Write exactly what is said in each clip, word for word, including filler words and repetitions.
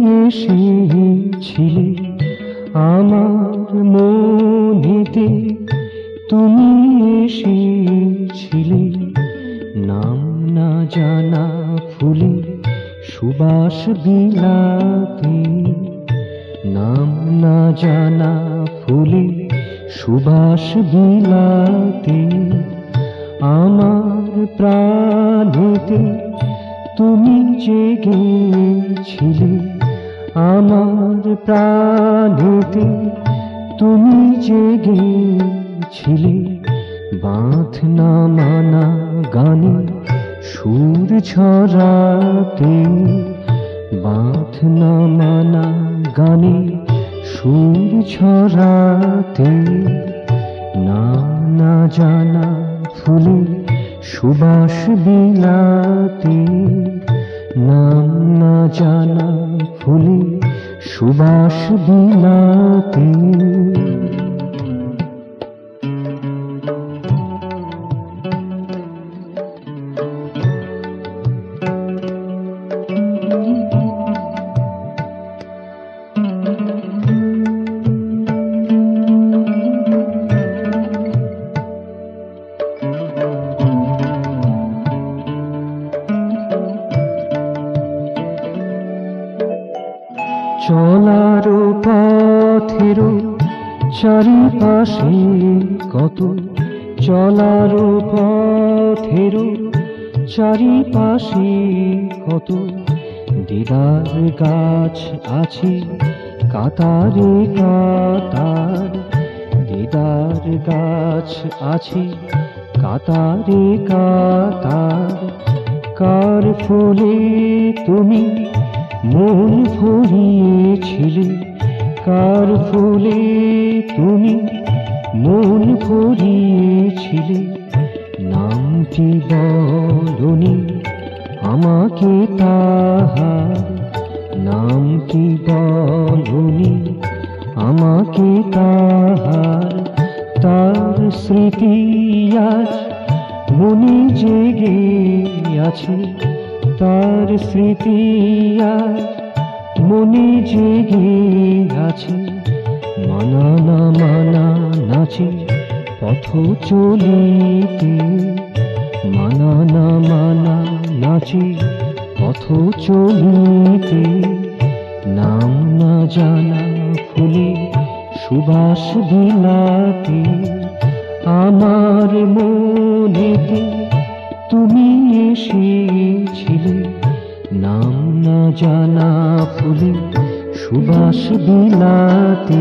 এসেছিলে আমার মনেতে, তুমি এসেছিলে নাম না জানা ফুলে সুবাস বিলাতে, নাম না জানা ফুলে সুবাস বিলাতে। আমার প্রাণেতে তুমি জেগেছিলে, আমার প্রাণেতে তুমি জেগেছিলে বাঁধ না মানা গানে সুর ছড়াতে, বাঁধ না মানা গানে সুর ছড়াতে। নাম না জানা ফুলে সুবাস বিলাতে, নাম না জানা ফুলে সুবাস বিলাতে। চলার পথের চারিপাশে কত, চলার পথের চারিপাশে কত দিদার গাছ আছে কাতারে কাতার, দিদার গাছ আছে কাতারে কাতার। কার ফুলে তুমি মন ভরিয়েছিলে, কার ফুলে তুমি মন ভরিয়েছিলে নামটি বলনি আমাকে তাহার, নামটি বলনি আমাকে তাহার। তার স্মৃতি আজ মনে জেগে আছে, তার স্মৃতি আজ মনে জেগে আছে। মানা না মানা নাচে পথ চলিতে, মানা না মানা নাচে পথ চলিতে। নাম না জানা ফুলে সুবাস বিলাতে, আমার মনেতে তুমি এসেছিলে নাম না জানা ফুলে সুবাস বিলাতে।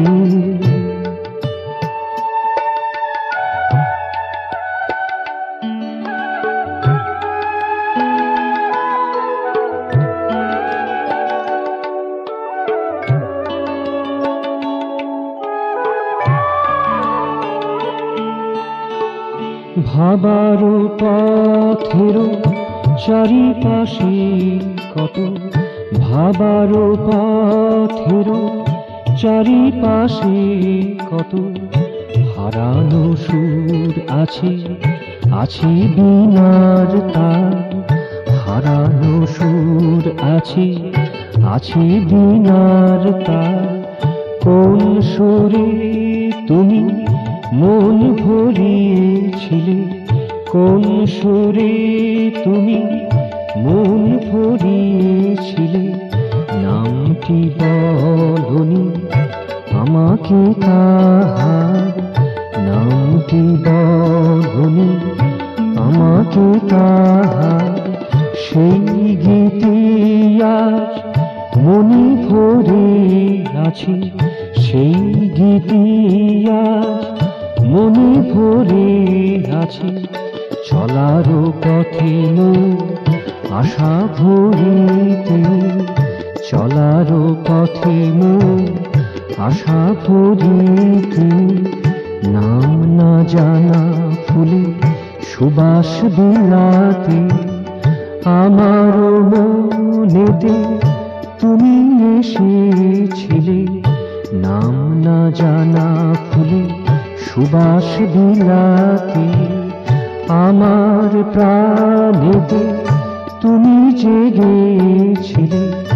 ভাবার পথের চারিপাশে কত, ভাবার পথের চারিপাশে কত হারানো সুর আছে, আছে বীণার তার, হারানো সুর আছে, আছে বীণার তার। কোন সুরে তুমি মন ভরিয়েছিলে, কোন সুরে তুমি মন ভরিয়েছিলে নামটি বলনি আমাকে তাহার, নামটি বলনি আমাকে তাহার। সেই গীতি আজ মনে ভরে আছে, সেই গীতি আজ মনে ভরে আছে। চলার পথে আশা ভরিতে, চলার পথে আশা ভরিতে। নাম না জানা ফুলে সুবাস বিলাতে, আমার মনেতে তুমি এসেছিলে নাম না জানা ফুলে সুবাস বিলাতে। আমার প্রাণেতে তুমি জেগেছিলে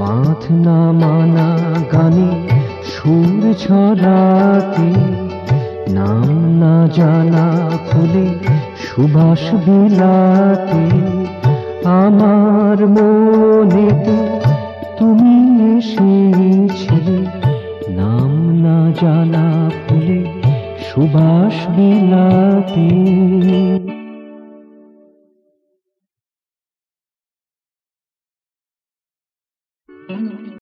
বাঁধ না মানা গানে সুর ছড়াতে, নাম না জানা ফুলে সুবাস বিলাতে, আমার মনেতে তুমি এসেছিলে, নাম না জানা ফুলে সুবাস বিলাতে।